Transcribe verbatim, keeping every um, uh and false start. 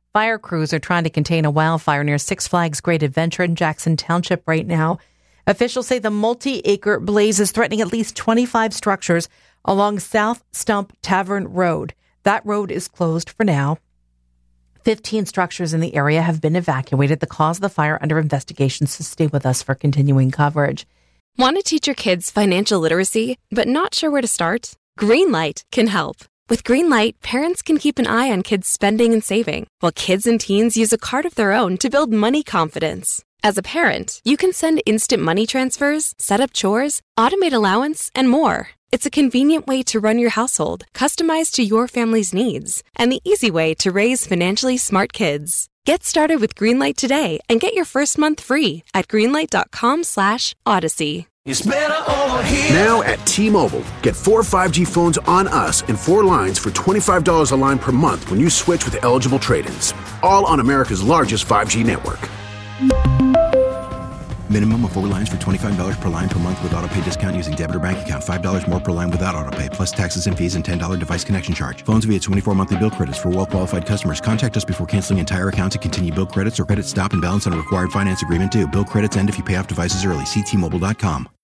Fire crews are trying to contain a wildfire near Six Flags Great Adventure in Jackson Township right now. Officials say the multi-acre blaze is threatening at least twenty-five structures along South Stump Tavern Road. That road is closed for now. fifteen structures in the area have been evacuated. The cause of the fire under investigation, so stay with us for continuing coverage. Want to teach your kids financial literacy, but not sure where to start? Greenlight can help. With Greenlight, parents can keep an eye on kids' spending and saving, while kids and teens use a card of their own to build money confidence. As a parent, you can send instant money transfers, set up chores, automate allowance, and more. It's a convenient way to run your household, customized to your family's needs, and the easy way to raise financially smart kids. Get started with Greenlight today and get your first month free at greenlight.com slash Odyssey. It's better over here. Now at T-Mobile, get four five G phones on us and four lines for twenty-five dollars a line per month when you switch with eligible trade-ins. All on America's largest five G network. Minimum of four lines for twenty-five dollars per line per month with autopay discount using debit or bank account. five dollars more per line without autopay, plus taxes and fees and ten dollars device connection charge. Phones via twenty-four monthly bill credits for well-qualified customers. Contact us before canceling entire account to continue bill credits or credit stop and balance on a required finance agreement due. Bill credits end if you pay off devices early. See T Mobile dot com.